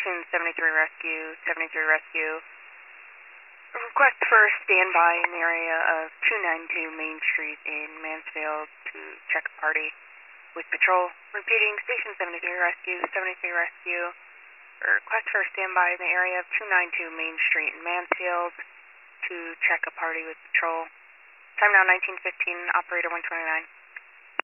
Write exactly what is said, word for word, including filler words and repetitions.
Station seventy-three Rescue, seventy-three Rescue. A request for standby in the area of two ninety-two Main Street in Mansfield to check a party with patrol. Repeating, Station seventy-three Rescue, seventy-three Rescue. A request for standby in the area of two ninety-two Main Street in Mansfield to check a party with patrol. Time now nineteen fifteen, operator one twenty-nine.